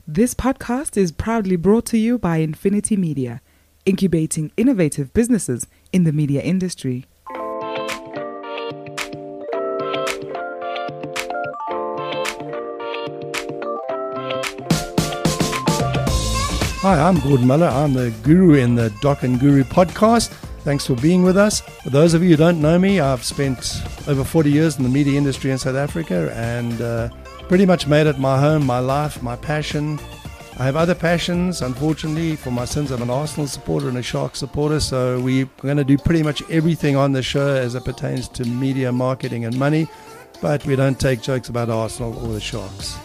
This podcast is proudly brought to you by Infinity Media, incubating innovative businesses in the media industry. Hi, I'm Gordon Muller. I'm the guru in the Doc and Guru podcast. Thanks for being with us. For those of you who don't know me, I've spent over 40 years in the media industry in South Africa and pretty much made it my home, my life, my passion. I have other passions. Unfortunately, for my sins, I'm an Arsenal supporter and a Sharks supporter, so we're going to do pretty much everything on the show as it pertains to media, marketing and money, but we don't take jokes about Arsenal or the Sharks.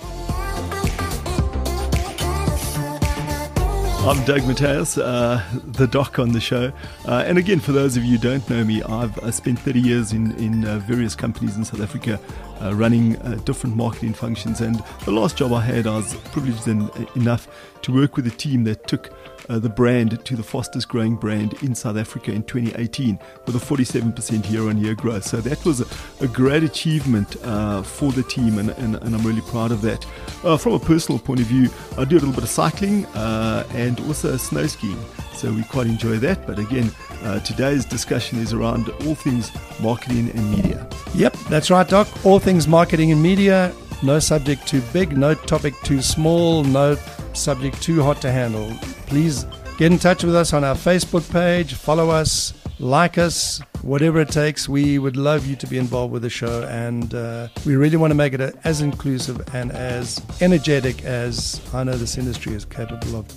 I'm Doug Mateus, the doc on the show. And again, for those of you who don't know me, I've spent 30 years in various companies in South Africa running different marketing functions. And the last job I had, I was privileged enough to work with a team that took the brand to the fastest growing brand in South Africa in 2018 with a 47% year-on-year growth. So that was a great achievement for the team, and I'm really proud of that. From a personal point of view, I do a little bit of cycling and also snow skiing, so we quite enjoy that. But again, today's discussion is around all things marketing and media. Yep, that's right, Doc. All things marketing and media. No subject too big, no topic too small, no subject too hot to handle. Please get in touch with us on our Facebook page, follow us, like us, whatever it takes. We would love you to be involved with the show, and we really want to make it as inclusive and as energetic as I know this industry is capable of.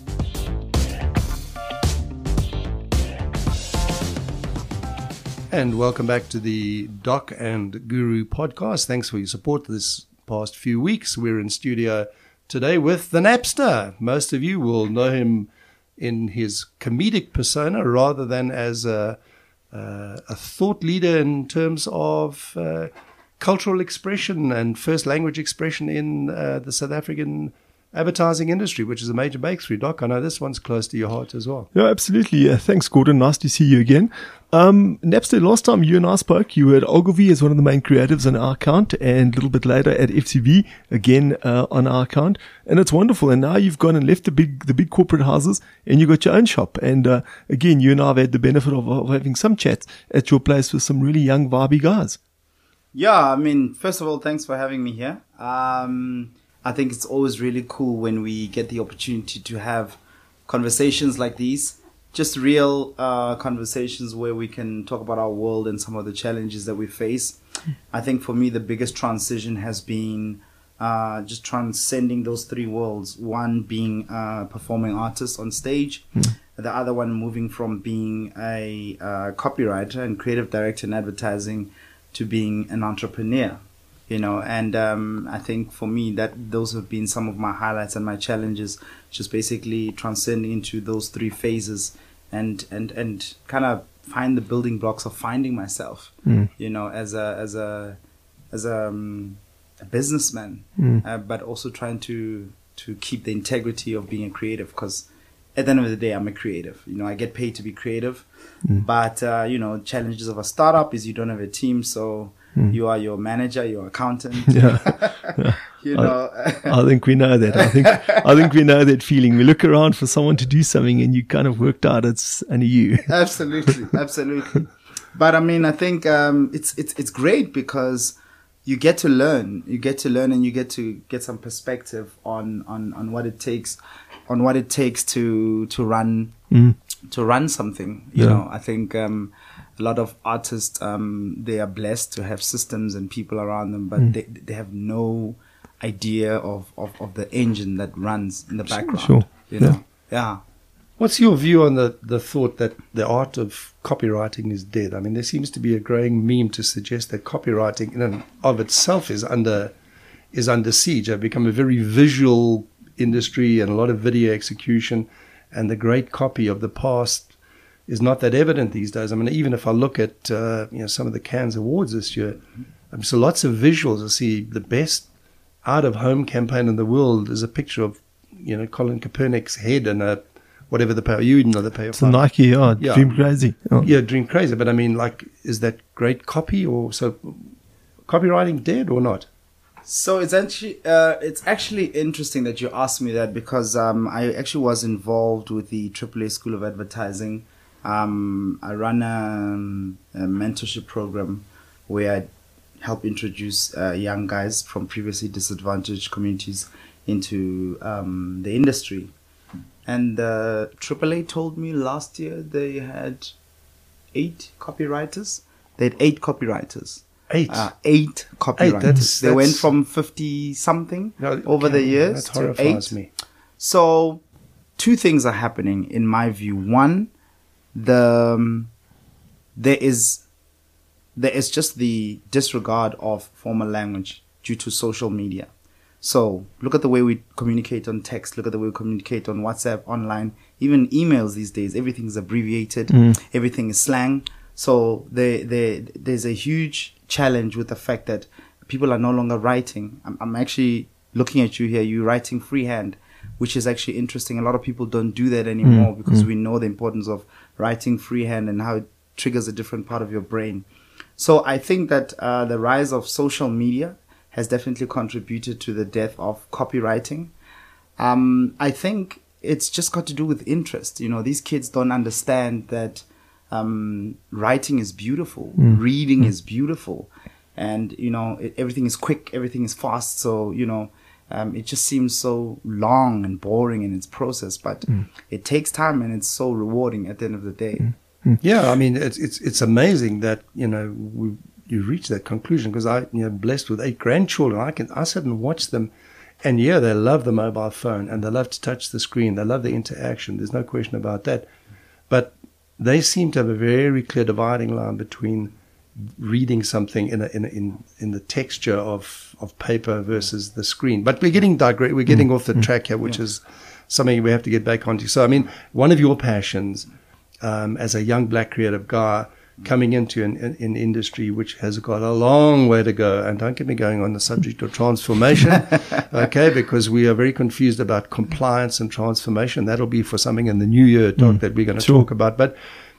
And welcome back to the Doc and Guru podcast. Thanks for your support this past few weeks. We're in studio today with the Napster. Most of you will know him in his comedic persona rather than as a thought leader in terms of cultural expression and first language expression in the South African advertising industry, which is a major breakthrough. Doc, I know this one's close to your heart as well. Yeah, absolutely. Thanks, Gordon. Nice to see you again. Napster, last time you and I spoke, you were at Ogilvy as one of the main creatives on our account, and a little bit later at FCB, again on our account. And it's wonderful. And now you've gone and left the big corporate houses and you got your own shop. And again, you and I have had the benefit of having some chats at your place with some really young, vibey guys. Yeah, I mean, first of all, thanks for having me here. I think it's always really cool when we get the opportunity to have conversations like these, just real conversations where we can talk about our world and some of the challenges that we face. I think for me, the biggest transition has been just transcending those three worlds. One being a performing artist on stage, the other one moving from being a copywriter and creative director in advertising to being an entrepreneur. You know, and I think for me that those have been some of my highlights and my challenges, just basically transcending into those three phases and kind of find the building blocks of finding myself, you know, as a businessman, but also trying to keep the integrity of being a creative, because at the end of the day, I'm a creative. You know, I get paid to be creative, but you know, challenges of a startup is you don't have a team, so you are your manager, your accountant. Yeah. You know, I think we know that. I think we know that feeling. We look around for someone to do something, and you kind of worked out it's only you. Absolutely. But I mean, I think it's great because you get to learn. You get to learn, and you get to get some perspective on what it takes, to run something. You know, I think a lot of artists, they are blessed to have systems and people around them, but they have no idea of the engine that runs in the background. Sure. You know? Yeah. What's your view on the thought that the art of copywriting is dead? I mean, there seems to be a growing meme to suggest that copywriting in and of itself is under siege. It's become a very visual industry and a lot of video execution, and the great copy of the past is not that evident these days. I mean, even if I look at some of the Cannes Awards this year, so lots of visuals. I see the best out-of-home campaign in the world is a picture of Colin Kaepernick's head and a whatever the power, the power. It's a Nike, Dream Crazy. Oh. Yeah, Dream Crazy. But I mean, like, is that great copy, or so copywriting dead or not? So it's actually interesting that you asked me that, because I actually was involved with the AAA School of Advertising. I run a mentorship program where I help introduce young guys from previously disadvantaged communities into the industry. And AAA told me last year they had 8 copywriters. They had 8 copywriters. 8? 8 copywriters. They went that's from 50-something over the years that to horrifies 8. me. So 2 things are happening in my view. One, there is just the disregard of formal language due to social media. So look at the way we communicate on text. Look at the way we communicate on WhatsApp, online, even emails these days. Everything is abbreviated. Everything is slang. So there's a huge challenge with the fact that people are no longer writing. I'm actually looking at you here. You're writing freehand, which is actually interesting. A lot of people don't do that anymore because we know the importance of writing freehand and how it triggers a different part of your brain. So I think that the rise of social media has definitely contributed to the death of copywriting. I think it's just got to do with interest. You know, these kids don't understand that writing is beautiful, reading is beautiful, and you know everything is quick, everything is fast. So you know, it just seems so long and boring in its process, but it takes time and it's so rewarding at the end of the day. Yeah, I mean it's amazing that you reach that conclusion, because I'm blessed with 8 grandchildren. I sit and watch them, and yeah, they love the mobile phone and they love to touch the screen. They love the interaction. There's no question about that. But they seem to have a very clear dividing line between reading something in the texture of paper versus the screen. But we're getting off the track here, which is something we have to get back onto. So I mean, one of your passions as a young black creative guy coming into an industry which has got a long way to go, and don't get me going on the subject of transformation, okay, because we are very confused about compliance and transformation. That'll be for something in the new year talk that we're going to talk about. But,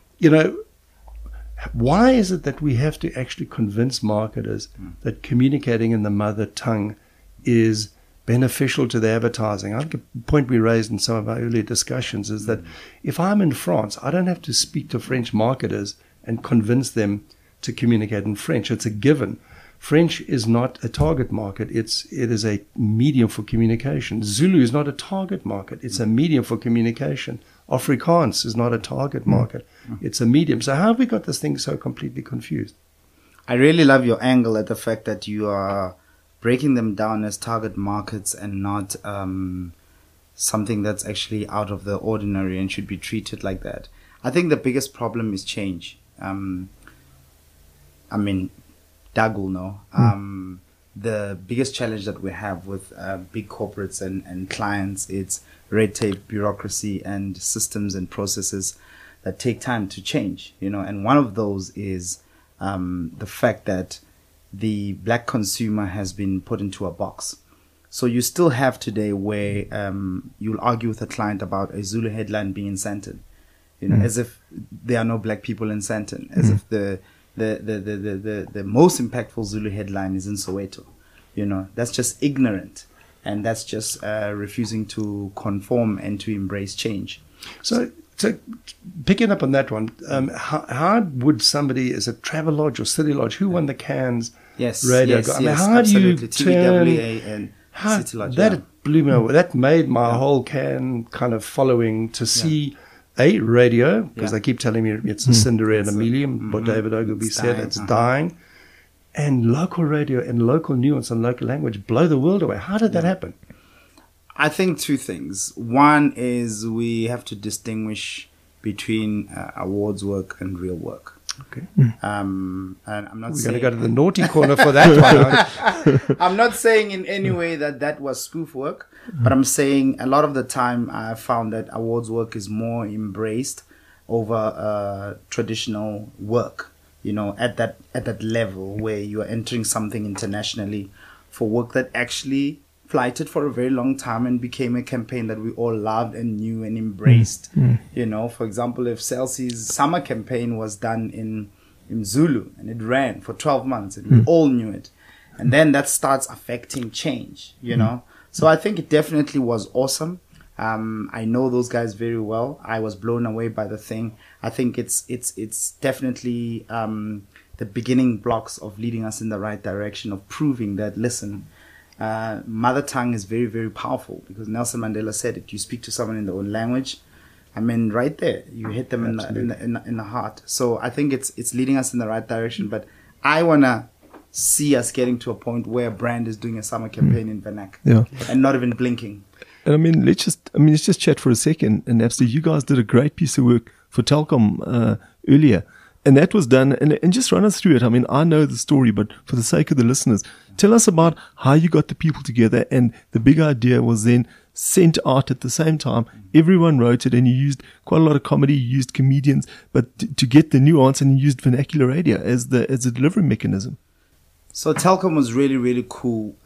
why is it that we have to actually convince marketers that communicating in the mother tongue is beneficial to the advertising? I think a point we raised in some of our earlier discussions is that if I'm in France, I don't have to speak to French marketers and convince them to communicate in French. It's a given. French is not a target market. It is a medium for communication. Zulu is not a target market. It's a medium for communication. Afrikaans is not a target market. It's a medium. So how have we got this thing so completely confused? I really love your angle at the fact that you are breaking them down as target markets and not something that's actually out of the ordinary and should be treated like that. I think the biggest problem is change. I mean, Doug will know. The biggest challenge that we have with big corporates and clients is red tape, bureaucracy, and systems and processes that take time to change. And one of those is the fact that the black consumer has been put into a box. So you still have today where you'll argue with a client about a Zulu headline being in Sandton, as if there are no black people in Sandton, as if the most impactful Zulu headline is in Soweto. That's just ignorant, and that's just refusing to conform and to embrace change. So picking up on that one, how would somebody, is it Travelodge or City Lodge, who won the Cairns radio? Yes, I mean, how absolutely. do you turn TBWA and City Lodge? That blew me away. That made my whole Cairn kind of following to see a radio, because they keep telling me it's a Cinderella medium, what David Ogilvy said, it's dying. And local radio and local nuance and local language blow the world away. How did that happen? I think 2 things. One is we have to distinguish between awards work and real work. Okay. And I'm not We're saying... going to go to the naughty corner for that one. I'm not saying in any way that was spoof work, but I'm saying a lot of the time I found that awards work is more embraced over traditional work. At that level where you are entering something internationally for work that actually flighted for a very long time and became a campaign that we all loved and knew and embraced. For example, if Chelsea's summer campaign was done in Zulu and it ran for 12 months and we all knew it. And then that starts affecting change, you know. So I think it definitely was awesome. I know those guys very well. I was blown away by the thing. I think it's definitely the beginning blocks of leading us in the right direction, of proving that, listen, mother tongue is very, very powerful, because Nelson Mandela said it. You speak to someone in their own language, I mean, right there, you hit them in the heart. So I think it's leading us in the right direction. But I wanna see us getting to a point where a brand is doing a summer campaign in Vernac, and not even blinking. And I mean, let's just chat for a second. And absolutely, you guys did a great piece of work for Telkom earlier. And that was done, and just run us through it. I mean, I know the story, but for the sake of the listeners, tell us about how you got the people together. And the big idea was then sent out at the same time. Everyone wrote it, and you used quite a lot of comedy, you used comedians, but to get the nuance, and you used vernacular radio as the delivery mechanism. So Telkom was really, really cool.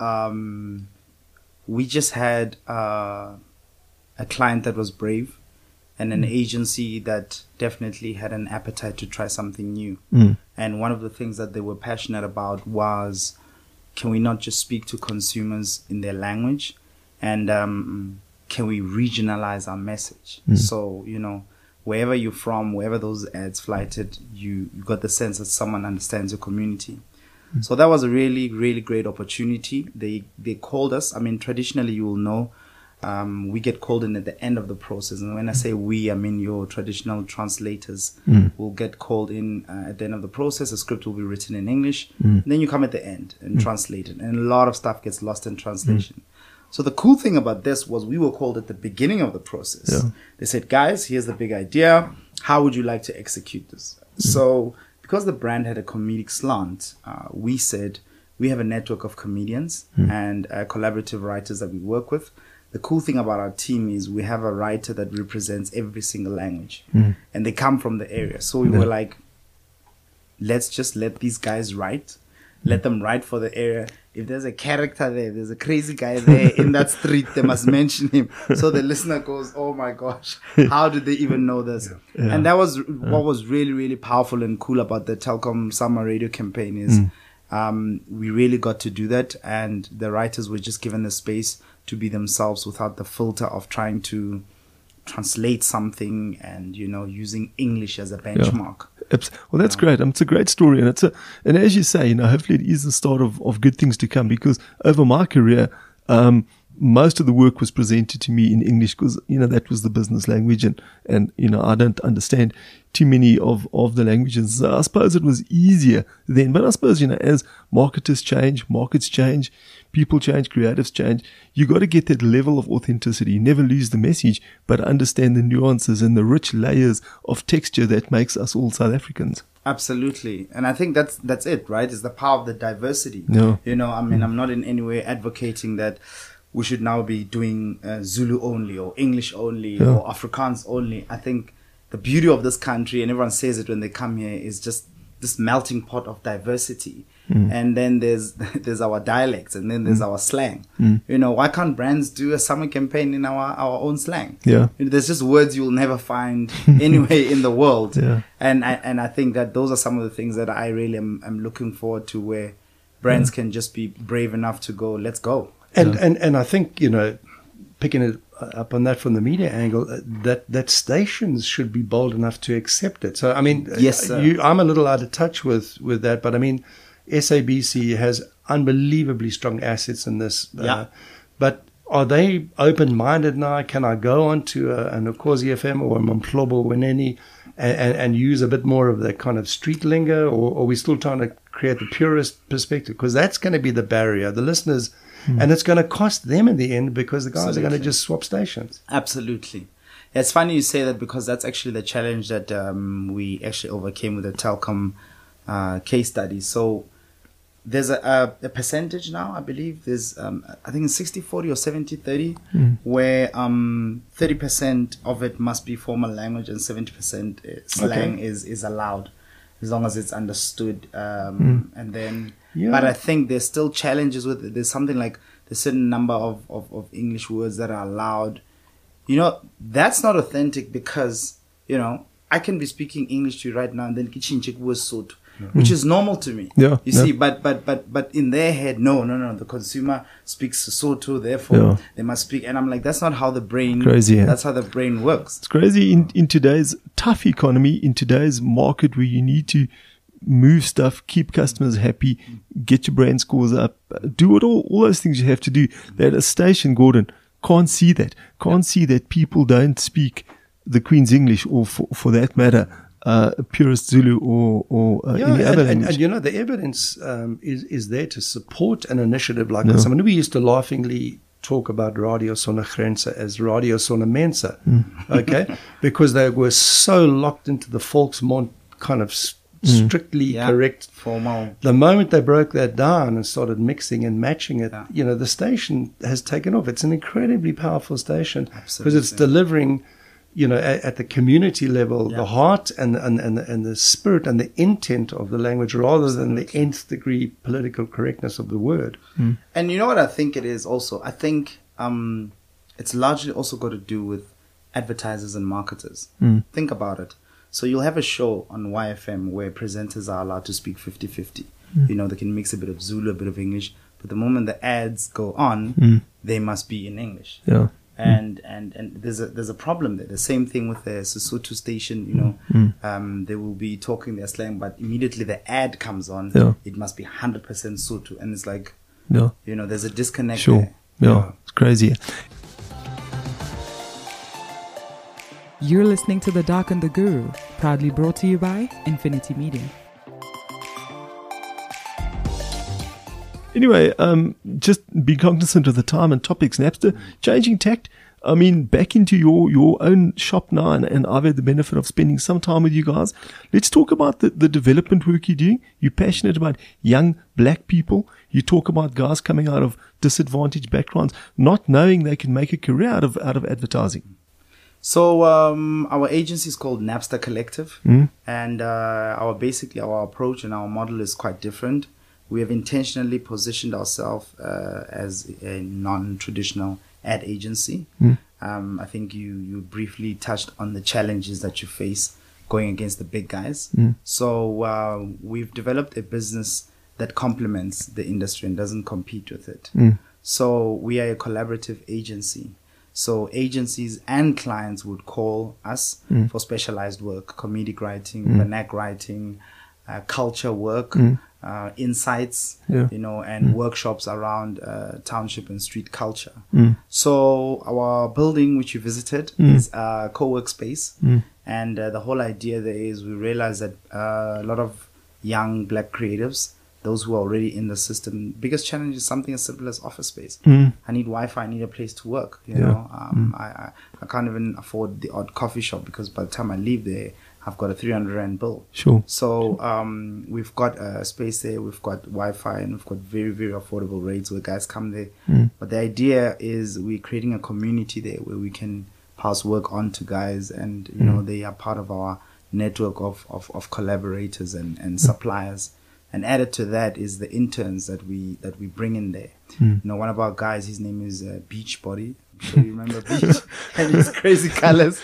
We just had a client that was brave, and an agency that definitely had an appetite to try something new. And one of the things that they were passionate about was, can we not just speak to consumers in their language, and can we regionalize our message? So, you know, wherever you're from, wherever those ads flighted, you got the sense that someone understands your community. So that was a really, really great opportunity. They called us. I mean, traditionally, you will know, we get called in at the end of the process. And when I say we, I mean your traditional translators will get called in at the end of the process. The script will be written in English. And then you come at the end and translate it. And a lot of stuff gets lost in translation. So the cool thing about this was we were called at the beginning of the process. They said, guys, here's the big idea. How would you like to execute this? So because the brand had a comedic slant, we said we have a network of comedians and collaborative writers that we work with. The cool thing about our team is we have a writer that represents every single language, and they come from the area. So we were like, let's just let these guys write. Let them write for the area. If there's a character there, there's a crazy guy there in that street, they must mention him. So the listener goes, oh my gosh, how did they even know this? And that was what was really, really powerful and cool about the Telkom Summer Radio campaign is we really got to do that. And the writers were just given the space to be themselves without the filter of trying to translate something and, you know, using English as a benchmark. Well, that's great. It's a great story, and and as you say, you know, hopefully it is the start of good things to come. Because over my career, most of the work was presented to me in English because, you know, that was the business language, and you know, I don't understand too many of the languages. So I suppose it was easier then, but I suppose, you know, as marketers change, markets change, people change, creatives change, you got to get that level of authenticity. Never lose the message, but understand the nuances and the rich layers of texture that makes us all South Africans. Absolutely. And I think that's it, right? It's the power of the diversity. You know, I mean, I'm not in any way advocating that we should now be doing Zulu only or English only or Afrikaans only. I think the beauty of this country, and everyone says it when they come here, is just this melting pot of diversity. And then there's our dialects, and then there's our slang. You know, why can't brands do a summer campaign in our own slang? You know, there's just words you'll never find anywhere in the world. And I think that those are some of the things that I really am looking forward to, where brands can just be brave enough to go, let's go. And I think, you know, picking it up on that from the media angle, that stations should be bold enough to accept it. So, I mean, yes, I'm a little out of touch with that, but I mean, SABC has unbelievably strong assets in this. But are they open-minded now? Can I go on to an Ukhozi FM or a Mmplobo Weneni and use a bit more of that kind of street lingo, or are we still trying to create the purist perspective? Because that's going to be the barrier. The listeners... And it's going to cost them in the end, because the guys are going to just swap stations. Absolutely. It's funny you say that, because that's actually the challenge that we actually overcame with the Telkom case study. So there's a percentage now, I believe. There's, I think it's 60-40 or 70-30, where 30% of it must be formal language and 70% slang is allowed, as long as it's understood. And then... But I think there's still challenges with it. There's something like a certain number of English words that are allowed. You know, that's not authentic, because, you know, I can be speaking English to you right now and then Kichinchik was Sotho. which is normal to me. Yeah, You yeah. see, but in their head, no, the consumer speaks Sesotho, therefore they must speak. And I'm like, that's not how the brain. Crazy, yeah. That's how the brain works. It's crazy in today's tough economy, in today's market where you need to move stuff, keep customers happy, get your brand scores up, do all those things you have to do. That a station, Gordon, can't see that. Can't see that people don't speak the Queen's English, or for that matter, purest Zulu or any other language. And the evidence is there to support an initiative like this. I mean, we used to laughingly talk about Radio Sonagrense as Radio Sonamense, okay? Because they were so locked into the Volksmond kind of strictly correct formal. The moment they broke that down and started mixing and matching it, the station has taken off. It's an incredibly powerful station because it's delivering, at the community level, the heart and the spirit and the intent of the language rather than the nth degree political correctness of the word. And you know what I think it is also? I think it's largely also got to do with advertisers and marketers. Think about it. So you'll have a show on YFM where presenters are allowed to speak 50-50. They can mix a bit of Zulu, a bit of English. But the moment the ads go on, they must be in English. Yeah. And there's a problem there. The same thing with the Sesotho station, they will be talking their slang, but immediately the ad comes on, it must be 100% Sotho. And it's like, there's a disconnect there. Yeah, it's crazy. You're listening to The Doc and the Guru, proudly brought to you by Infinity Media. Anyway, just be cognizant of the time and topics. Napster, changing tact. I mean, back into your own shop now, and I've had the benefit of spending some time with you guys. Let's talk about the development work you're doing. You're passionate about young black people. You talk about guys coming out of disadvantaged backgrounds, not knowing they can make a career out of advertising. So our agency is called Napster Collective, and our approach and our model is quite different. We have intentionally positioned ourselves as a non-traditional ad agency. I think you briefly touched on the challenges that you face going against the big guys. So we've developed a business that complements the industry and doesn't compete with it. So we are a collaborative agency. So agencies and clients would call us for specialized work, comedic writing, vernac writing, culture work, insights, and workshops around township and street culture. So our building, which you visited, is a co-work space. And the whole idea there is we realize that a lot of young black creatives, those who are already in the system, biggest challenge is something as simple as office space. I need Wi-Fi, I need a place to work. I can't even afford the odd coffee shop because by the time I leave there, I've got a 300 Rand bill. Sure. So we've got a space there, we've got Wi-Fi, and we've got very, very affordable rates where guys come there. But the idea is we're creating a community there where we can pass work on to guys, and they are part of our network of collaborators and suppliers. And added to that is the interns that we bring in there. One of our guys, his name is Beachbody. I'm sure you remember Beach and his crazy colors.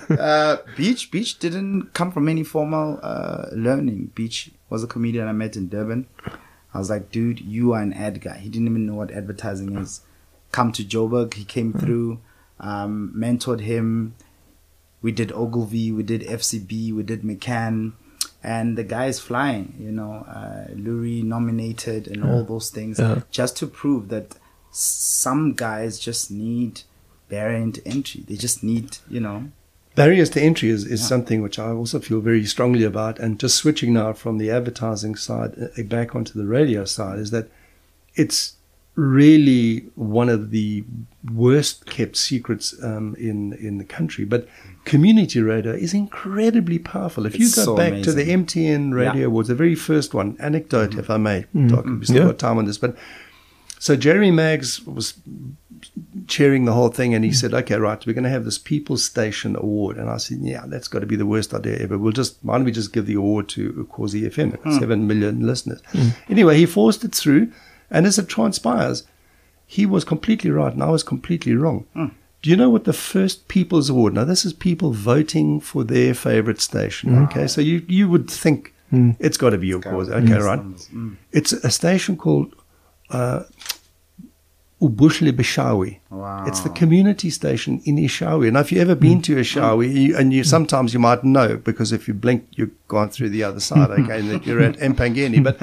Beach didn't come from any formal learning. Beach was a comedian I met in Durban. I was like, dude, you are an ad guy. He didn't even know what advertising is. Come to Joburg. He came through, mentored him. We did Ogilvy, we did FCB, we did McCann. And the guy is flying, Lurie nominated and all those things, just to prove that some guys just need barrier to entry. They just need, Barriers to entry is something which I also feel very strongly about. And just switching now from the advertising side back onto the radio side is that it's really one of the worst kept secrets in the country. But community radio is incredibly powerful. If you go back to the MTN Radio Awards, the very first one, anecdote, if I may, Doc, we still got time on this, but so Jerry Maggs was chairing the whole thing, and he said, okay, right, we're going to have this People's Station Award. And I said, yeah, that's got to be the worst idea ever. Why don't we just give the award to Ukhozi FM, 7 million listeners. Anyway, he forced it through, and as it transpires, he was completely right and I was completely wrong. Do you know what the first People's Award? Now, this is people voting for their favorite station. Okay, so you would think It's got to be your cause. Okay, right. It's a station called Ubushle Beshawi. Wow. It's the community station in Ishawi. Now, if you've ever been to Ishawi, sometimes you might know, because if you blink, you've gone through the other side, okay, and that you're at Mpangeni. But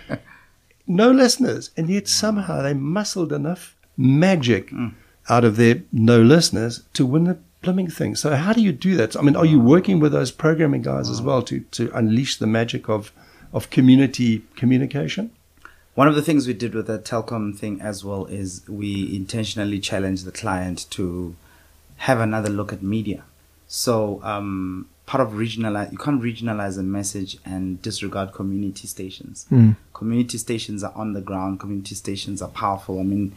no listeners. And yet somehow they muscled enough magic out of their no listeners to win the plumbing thing. So how do you do that? I mean, are you working with those programming guys as well to unleash the magic of community communication? One of the things we did with that Telkom thing as well is we intentionally challenged the client to have another look at media. So part of you can't regionalize a message and disregard community stations. Community stations are on the ground. Community stations are powerful. I mean,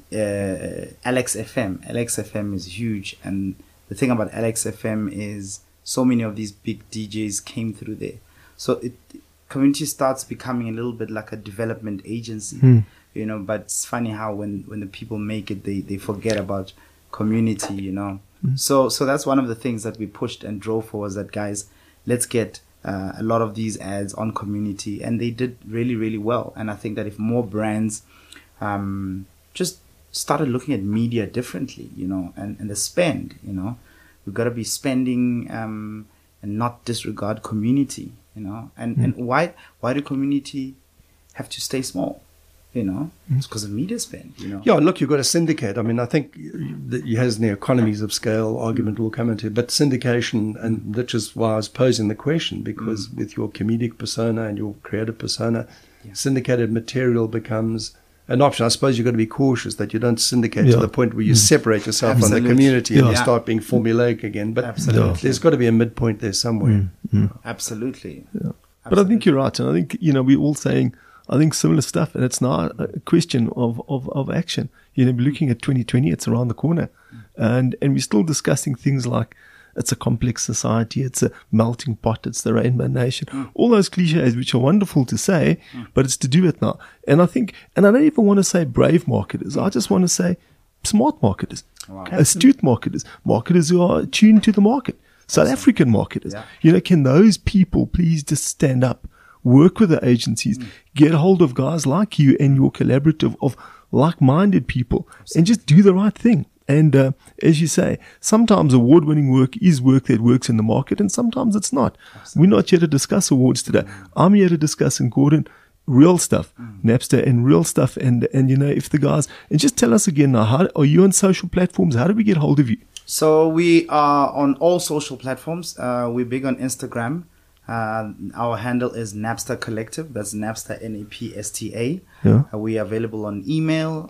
Alex FM is huge. And the thing about Alex FM is so many of these big DJs came through there. So community starts becoming a little bit like a development agency, but it's funny how when the people make it, they forget about community, So that's one of the things that we pushed and drove for, was that, guys, let's get a lot of these ads on community. And they did really, really well. And I think that if more brands just started looking at media differently, and the spend, we've got to be spending and not disregard community. And why do community have to stay small? It's because of media spend. Yeah, look, you've got to syndicate. I mean, I think that has the economies of scale argument will come into, but syndication, and which is why I was posing the question, because with your comedic persona and your creative persona, syndicated material becomes an option. I suppose you've got to be cautious that you don't syndicate to the point where you separate yourself from the community and you start being formulaic again. But there's got to be a midpoint there somewhere. Absolutely. Yeah. But I think you're right. And I think, we're all saying, I think, similar stuff. And it's not a question of action. We're looking at 2020, it's around the corner. And we're still discussing things like it's a complex society, it's a melting pot, it's the Rainbow Nation. All those cliches, which are wonderful to say, but it's to do it now. And I think, and I don't even want to say brave marketers. I just want to say smart marketers, astute marketers, marketers who are tuned to the market, South African marketers. Can those people please just stand up, work with the agencies, get hold of guys like you and your collaborative of like-minded people, and just do the right thing. And as you say, sometimes award-winning work is work that works in the market, and sometimes it's not. We're not here to discuss awards today. I'm here to discuss, in Gordon, real stuff, Napster and real stuff. And if the guys, and just tell us again now, how are you on social platforms? How do we get hold of you? So we are on all social platforms. We're big on Instagram. Our handle is Napster Collective. That's Napster, Napsta. Yeah. We are available on email,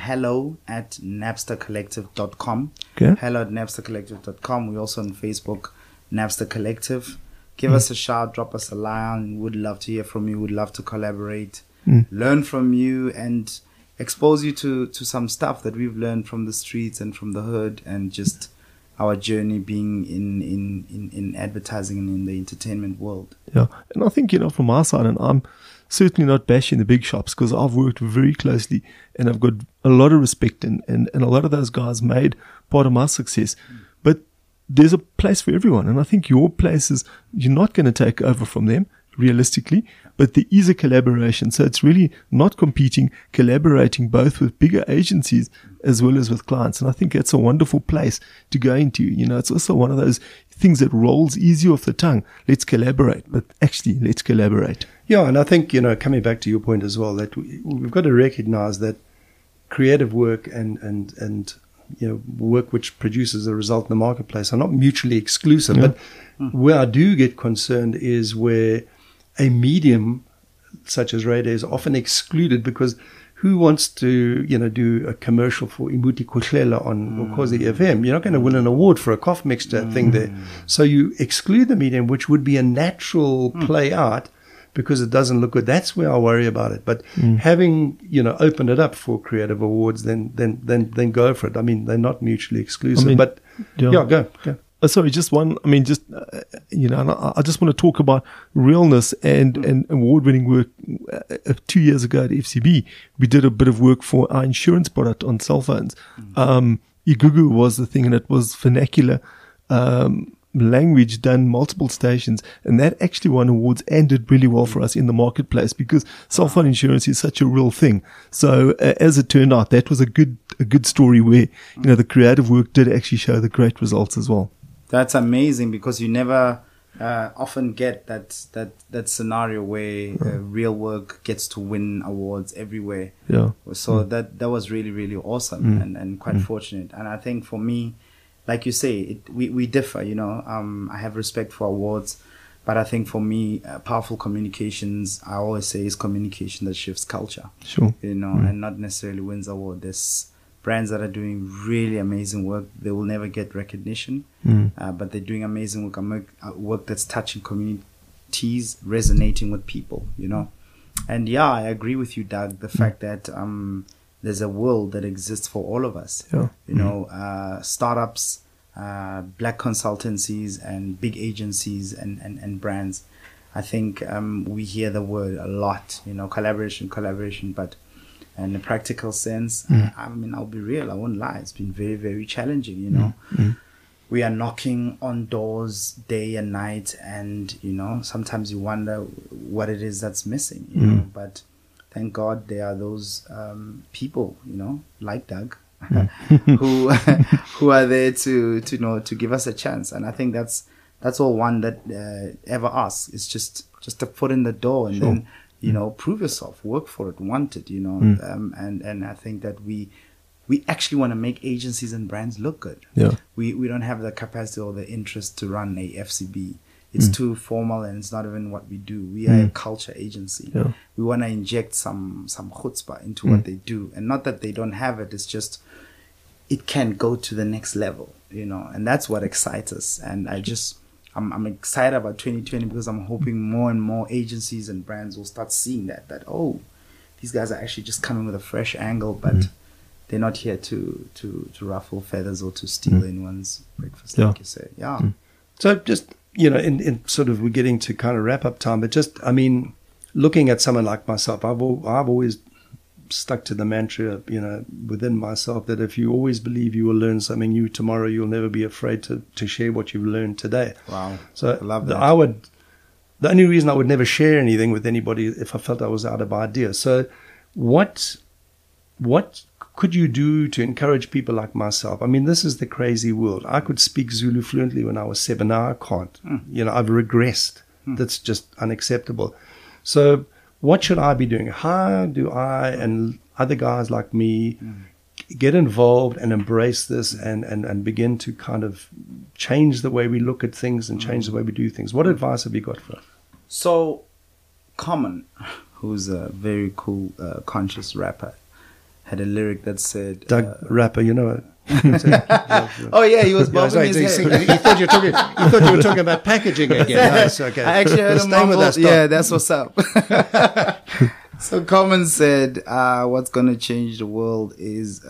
hello@napstercollective.com. Okay. hello@napstercollective.com. We're also on Facebook, Napster Collective. Give us a shout, drop us a line. Would love to hear from you. Would love to collaborate, learn from you, and expose you to some stuff that we've learned from the streets and from the hood, and just our journey being in advertising and in the entertainment world. Yeah. And I think, from my side, and I'm certainly not bashing the big shops, because I've worked very closely and I've got a lot of respect, and a lot of those guys made part of my success. But there's a place for everyone. And I think your place is, you're not going to take over from them, realistically, but there is a collaboration. So it's really not competing, collaborating both with bigger agencies as well as with clients. And I think that's a wonderful place to go into. It's also one of those things that rolls easy off the tongue. Let's collaborate, but actually let's collaborate. Yeah. And I think, coming back to your point as well, that we've got to recognize that creative work and work which produces a result in the marketplace are not mutually exclusive. But where I do get concerned is where a medium such as radio is often excluded, because who wants to, do a commercial for Imuti Kuhlela on Ukhozi FM? You're not going to win an award for a cough mixture thing there. So you exclude the medium, which would be a natural play out, because it doesn't look good. That's where I worry about it. But having, opened it up for creative awards, then go for it. I mean, they're not mutually exclusive. But go. Sorry, just one. I mean, I just want to talk about realness and award-winning work. 2 years ago at FCB, we did a bit of work for our insurance product on cell phones. Igugu was the thing, and it was vernacular language done multiple stations, and that actually won awards and did really well for us in the marketplace because cell phone insurance is such a real thing. So as it turned out, that was a good story where, the creative work did actually show the great results as well. That's amazing because you never often get that scenario where real work gets to win awards everywhere. Yeah. So that was really, really awesome and quite fortunate. And I think for me, like you say, we differ, I have respect for awards, but I think for me, powerful communications, I always say, is communication that shifts culture. Sure. And not necessarily wins award. There's brands that are doing really amazing work. They will never get recognition, but they're doing amazing work that's touching communities, resonating with people, And yeah, I agree with you, Doug, the fact that there's a world that exists for all of us. Yeah. Startups, black consultancies, and big agencies and brands. I think we hear the word a lot, collaboration, but in a practical sense, I'll be real, I won't lie, it's been very, very challenging, We are knocking on doors day and night, and, sometimes you wonder what it is that's missing, but thank God there are those people, like Doug, who are there to give us a chance. And I think that's all one that ever asks. It's just a foot in the door, and then prove yourself, work for it, want it, and I think that we actually want to make agencies and brands look good. Yeah. We don't have the capacity or the interest to run a FCB. It's too formal, and it's not even what we do. We are a culture agency. Yeah. We want to inject some chutzpah into what they do. And not that they don't have it, it's just it can go to the next level, and that's what excites us. And I'm excited about 2020 because I'm hoping more and more agencies and brands will start seeing that these guys are actually just coming with a fresh angle, but they're not here to ruffle feathers or to steal anyone's breakfast, like you say. Yeah. So just, in sort of, we're getting to kind of wrap up time, but just, looking at someone like myself, I've always stuck to the mantra, within myself, that if you always believe you will learn something new tomorrow, you'll never be afraid to share what you've learned today. Wow. So I love that. The only reason I would never share anything with anybody if I felt I was out of ideas. So what could you do to encourage people like myself? This is the crazy world. I could speak Zulu fluently when I was 7. Now I can't. I've regressed. That's just unacceptable. So what should I be doing? How do I and other guys like me get involved and embrace this and begin to kind of change the way we look at things and change the way we do things? What advice have you got for us? So, Common, who's a very cool, conscious rapper, had a lyric that said... Doug, rapper, it. Oh yeah, he was bobbing his head. He thought you were talking about packaging again. That's okay. I actually heard him mumble. Yeah, that's what's up. So Common said, what's going to change the world is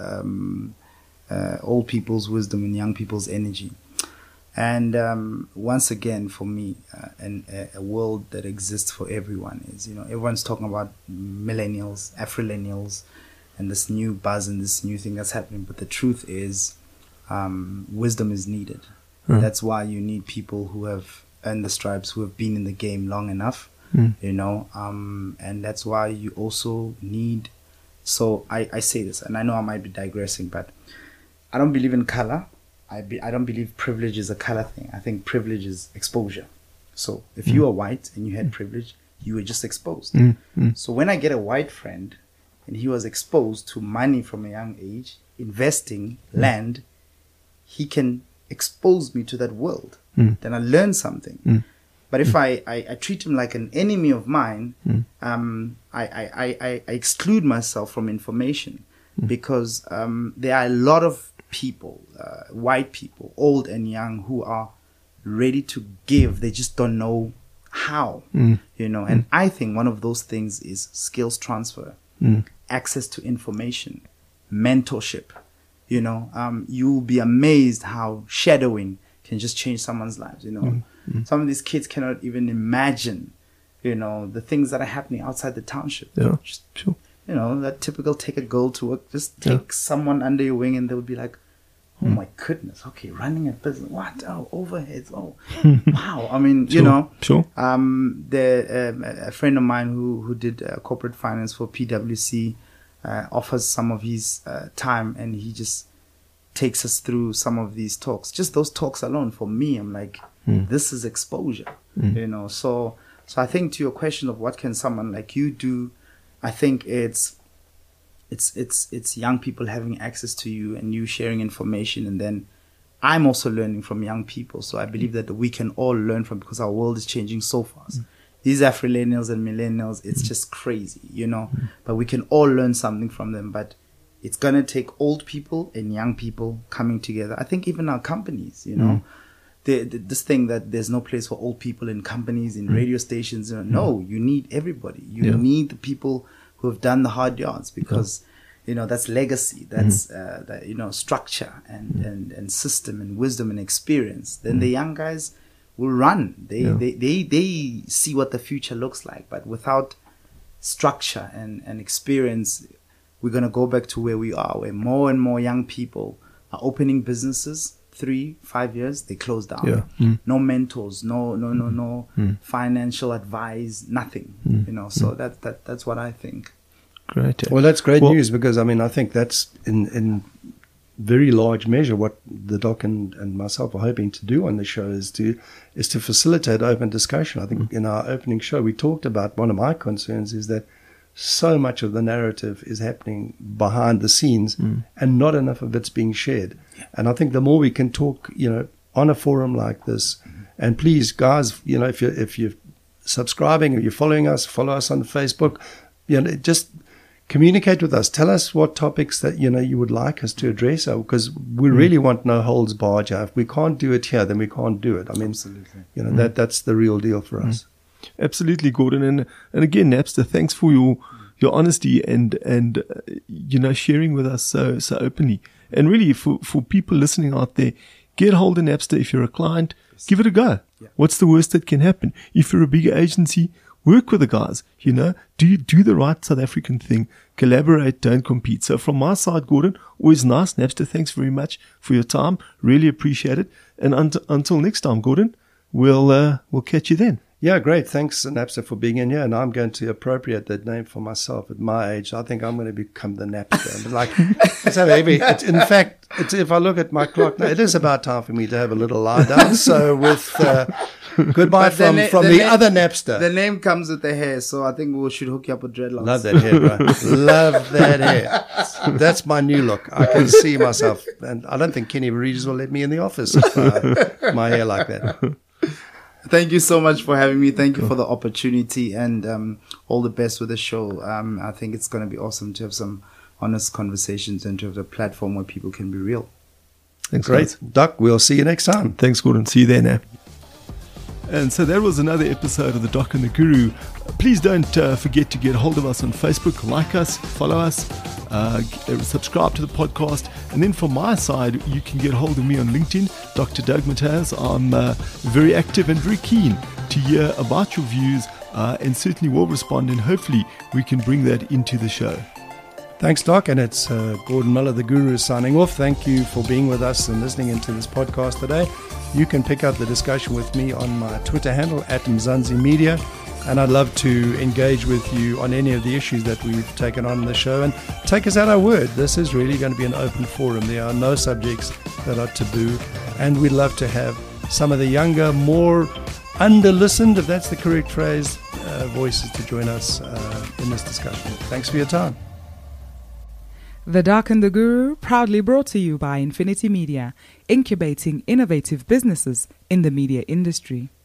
old people's wisdom and young people's energy. And once again, for me, a world that exists for everyone is, everyone's talking about millennials, Afrillennials, and this new buzz and this new thing that's happening. But the truth is, wisdom is needed. That's why you need people who have earned the stripes, who have been in the game long enough, and that's why you also need... So I say this, and I know I might be digressing, but I don't believe in color. I don't believe privilege is a color thing. I think privilege is exposure. So if you are white and you had privilege, you were just exposed. So when I get a white friend and he was exposed to money from a young age, investing, land, he can expose me to that world. Then I learn something. But if I treat him like an enemy of mine, I exclude myself from information because there are a lot of people, white people, old and young, who are ready to give. They just don't know how, and I think one of those things is skills transfer, access to information, mentorship. You'll be amazed how shadowing can just change someone's lives. Some of these kids cannot even imagine, the things that are happening outside the township. Yeah, sure. That typical take a girl to work, just take someone under your wing and they'll be like, oh my goodness, okay, running a business, what? Oh, overheads, oh, wow. I mean, Sure. A friend of mine who did corporate finance for PwC offers some of his time, and he just takes us through some of these talks. Just those talks alone, for me, I'm like, this is exposure, So I think, to your question of what can someone like you do, I think it's young people having access to you and you sharing information, and then I'm also learning from young people. So I believe that we can all learn from, because our world is changing so fast. These Afrillennials and millennials, it's just crazy, But we can all learn something from them. But it's gonna take old people and young people coming together. I think even our companies, this thing that there's no place for old people in companies, in radio stations. No, you need everybody. You need the people who have done the hard yards, because that's legacy, that's structure and system and wisdom and experience. Then the young guys will run. They see what the future looks like, but without structure and experience, we're going to go back to where we are, where more and more young people are opening businesses. 3-5 years, they close down. No mentors, no financial advice, nothing. So that's what I think. Great. Well, that's great news, because I think that's in very large measure what the doc and myself are hoping to do on the show is to facilitate open discussion. I think in our opening show we talked about, one of my concerns is that so much of the narrative is happening behind the scenes and not enough of it's being shared. And I think the more we can talk, on a forum like this, and please, guys, if you're subscribing or you're following us, follow us on Facebook, just communicate with us. Tell us what topics that, you would like us to address, because we really want no holds barred. If we can't do it here, then we can't do it. Absolutely. That's the real deal for us. Absolutely, Gordon. And again, Napster, thanks for your honesty and sharing with us so openly. And really, for people listening out there, get hold of Napster. If you're a client, give it a go. Yeah. What's the worst that can happen? If you're a bigger agency, work with the guys. Do the right South African thing. Collaborate, don't compete. So from my side, Gordon, always nice. Napster, thanks very much for your time. Really appreciate it. And until next time, Gordon, we'll catch you then. Yeah, great. Thanks, Napster, for being in here. And I'm going to appropriate that name for myself at my age. I think I'm going to become the Napster. In fact, if I look at my clock now, it is about time for me to have a little lie down. So with goodbye from the other Napster. The name comes with the hair, so I think we should hook you up with dreadlocks. Love that hair, bro. Love that hair. That's my new look. I can see myself. And I don't think Kenny Regis will let me in the office with my hair like that. Thank you so much for having me. Thank you for the opportunity, and all the best with the show. I think it's going to be awesome to have some honest conversations and to have a platform where people can be real. Thanks, great. guys. Doc, we'll see you next time. Thanks, Gordon. See you there now. And so that was another episode of The Doc and the Guru. Please don't forget to get hold of us on Facebook, like us, follow us, subscribe to the podcast. And then from my side, you can get hold of me on LinkedIn, Dr. Doug Mataz. I'm very active and very keen to hear about your views, and certainly will respond, and hopefully we can bring that into the show. Thanks, Doc, and it's Gordon Miller, the Guru, signing off. Thank you for being with us and listening into this podcast today. You can pick up the discussion with me on my Twitter handle, @Mzansi and I'd love to engage with you on any of the issues that we've taken on in the show, and take us at our word. This is really going to be an open forum. There are no subjects that are taboo, and we'd love to have some of the younger, more under-listened, if that's the correct phrase, voices to join us in this discussion. Thanks for your time. The Doc and the Guru, proudly brought to you by Infinity Media, incubating innovative businesses in the media industry.